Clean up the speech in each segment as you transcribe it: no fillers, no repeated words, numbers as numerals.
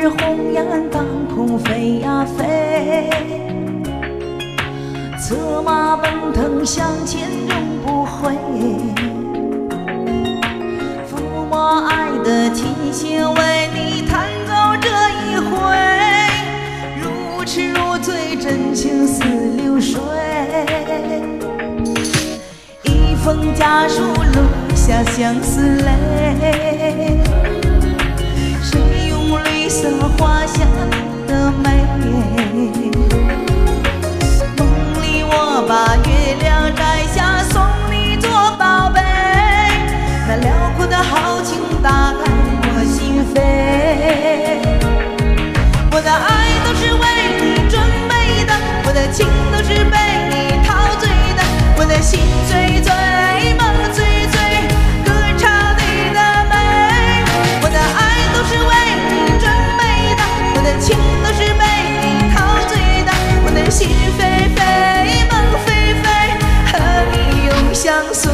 红颜当空飞呀飞，策马奔腾向前永不回。抚摸爱的琴弦，为你弹奏这一回，如痴如醉，真情似流水。一封家书落下相思泪，谁用绿色画下你的美？梦里我把月亮摘下送你做宝贝，那辽阔的豪情打开我心扉。我的爱都是为你准备的，我的情都是被你陶醉的，我的心醉醉，梦醉醉，歌唱你的美。我的爱都是为你准备的，我的情都是被你陶醉的，我的心飞飞，梦飞飞，和你永相随。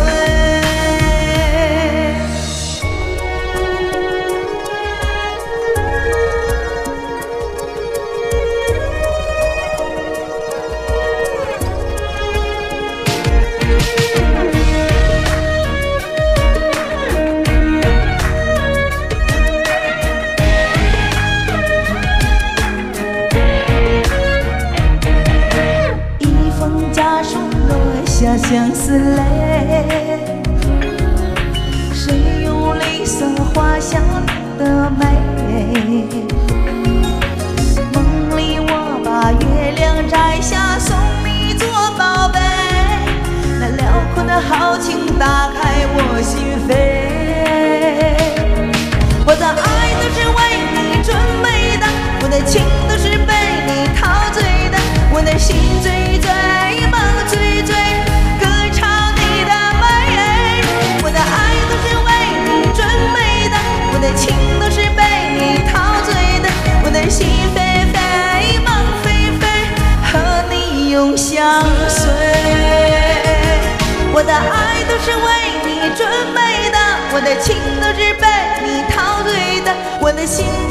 下相思泪，谁用绿色画下你的美？梦里我把月亮摘下送你做宝贝，那辽阔的豪情打开我心扉。我的爱都是为你准备的，我的情都是被你陶醉的，我的心醉醉，梦醉醉，我的情都是被你陶醉的，我的心飞飞，梦飞飞，和你永相随。我的爱都是为你准备的，我的情都是被你陶醉的，我的心